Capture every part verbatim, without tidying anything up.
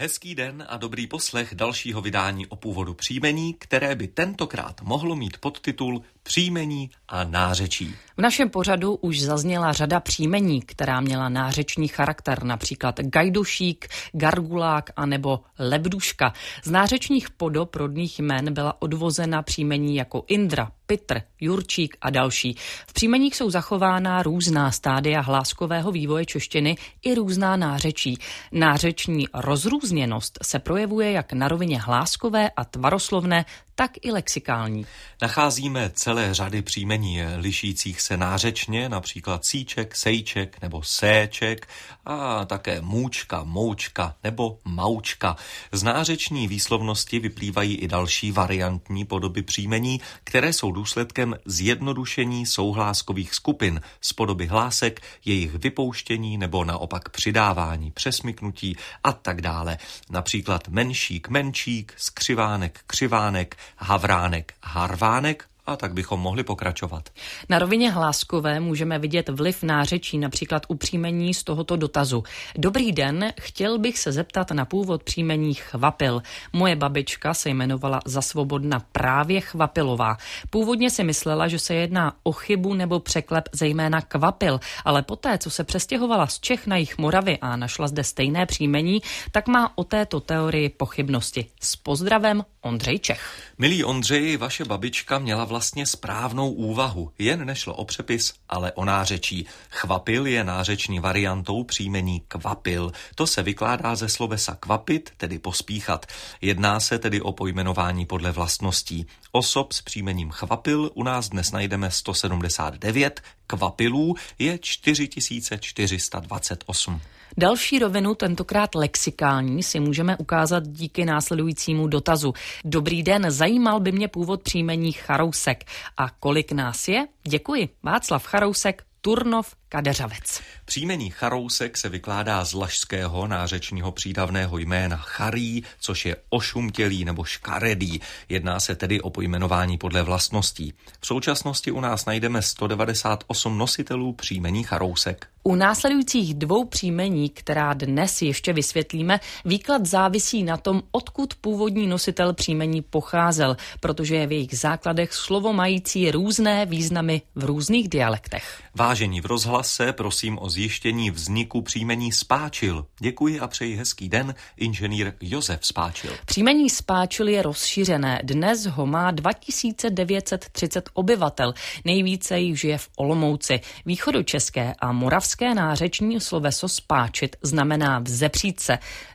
Hezký den a dobrý poslech dalšího vydání o původu příjmení, které by tentokrát mohlo mít podtitul Příjmení a nářečí. V našem pořadu už zazněla řada příjmení, která měla nářeční charakter, například Gajdušík, Gargulák a nebo Lebduška. Z nářečních podob rodných jmen byla odvozena příjmení jako Indra, Pitr, Jurčík a další. V příjmeních jsou zachována různá stádia hláskového vývoje češtiny i různá nářečí. Nářeční rozrůzněnost se projevuje jak na rovině hláskové a tvaroslovné, tak i lexikální. Nacházíme celé řady příjmení lišících se nářečně, například síček, sejček nebo séček a také můčka, moučka nebo maučka. Z nářeční výslovnosti vyplývají i další variantní podoby příjmení, které jsou důsledkem zjednodušení souhláskových skupin z podoby hlásek, jejich vypouštění nebo naopak přidávání, přesmyknutí a tak dále. Například menšík, menčík, skřivánek, křivánek, havránek, harvánek a tak bychom mohli pokračovat. Na rovině hláskové můžeme vidět vliv nářečí například u příjmení z tohoto dotazu. Dobrý den, chtěl bych se zeptat na původ příjmení Chvapil. Moje babička se jmenovala za svobodna právě Chvapilová. Původně si myslela, že se jedná o chybu nebo překlep zejména Kvapil, ale poté, co se přestěhovala z Čech na jih Moravy a našla zde stejné příjmení, tak má o této teorii pochybnosti. S pozdravem, Ondřej Čech. Milý Ondřeji, vaše babička měla vlastně správnou úvahu. Jen nešlo o přepis, ale o nářečí. Chvapil je nářeční variantou příjmení Kvapil. To se vykládá ze slovesa kvapit, tedy pospíchat. Jedná se tedy o pojmenování podle vlastností. Osob s příjmením Chvapil u nás dnes najdeme sto sedmdesát devět, Kvapilů je čtyři tisíce čtyři sta dvacet osm. Další rovinu, tentokrát lexikální, si můžeme ukázat díky následujícímu dotazu. Dobrý den, zajímal by mě původ příjmení Charousek. A kolik nás je? Děkuji. Václav Charousek, Turnov, Kadeřavec. Příjmení Charousek se vykládá z lašského nářečního přídavného jména charý, což je ošumtělý nebo škaredý. Jedná se tedy o pojmenování podle vlastností. V současnosti u nás najdeme sto devadesát osm nositelů příjmení Charousek. U následujících dvou příjmení, která dnes ještě vysvětlíme, výklad závisí na tom, odkud původní nositel příjmení pocházel, protože je v jejich základech slovo mající různé významy v různých dialektech. Vážení v rozhlase, prosím o zjištění vzniku příjmení Spáčil. Děkuji a přeji hezký den, inženýr Josef Spáčil. Příjmení Spáčil je rozšířené. Dnes ho má dva tisíce devět set třicet obyvatel. Nejvíce jich žije v Olomouci. Východočeské a moravské nářeční sloveso spáčit znamená vzepřít se.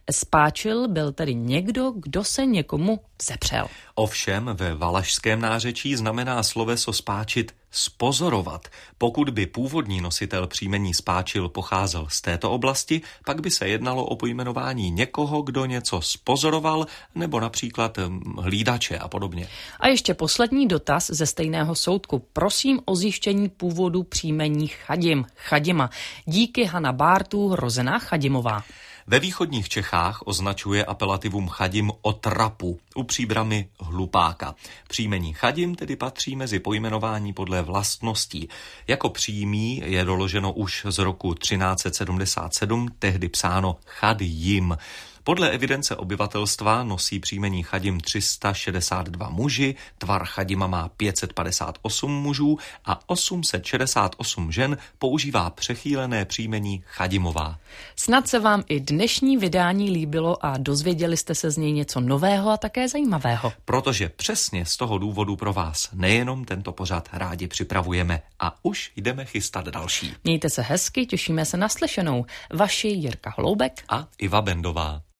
Spáčil byl tedy někdo, kdo se někomu vzepřel. Ovšem ve valašském nářečí znamená sloveso spáčit spozorovat. Pokud by původní nositel příjmení Spáčil pocházel z této oblasti, pak by se jednalo o pojmenování někoho, kdo něco spozoroval, nebo například hlídače a podobně. A ještě poslední dotaz ze stejného soudku. Prosím o zjištění původu příjmení Chadim, Chadima. Díky Hana Bártů, rozená Chadimová. Ve východních Čechách označuje apelativum Chadim otrapu, u Příbrami hlupáka. Příjmení Chadim tedy patří mezi pojmenování podle vlastností. Jako přímý je doloženo už z roku třináct set sedmdesát sedm, tehdy psáno Chadjim. Podle evidence obyvatelstva nosí příjmení Chadim tři sta šedesát dva muži, tvar Chadima má pět set padesát osm mužů a osm set šedesát osm žen používá přechýlené příjmení Chadimová. Snad se vám i dnešní vydání líbilo a dozvěděli jste se z něj něco nového a také zajímavého. Protože přesně z toho důvodu pro vás nejenom tento pořad rádi připravujeme a už jdeme chystat další. Mějte se hezky, těšíme se na slyšenou. Vaši Jirka Holoubek a Iva Bendová.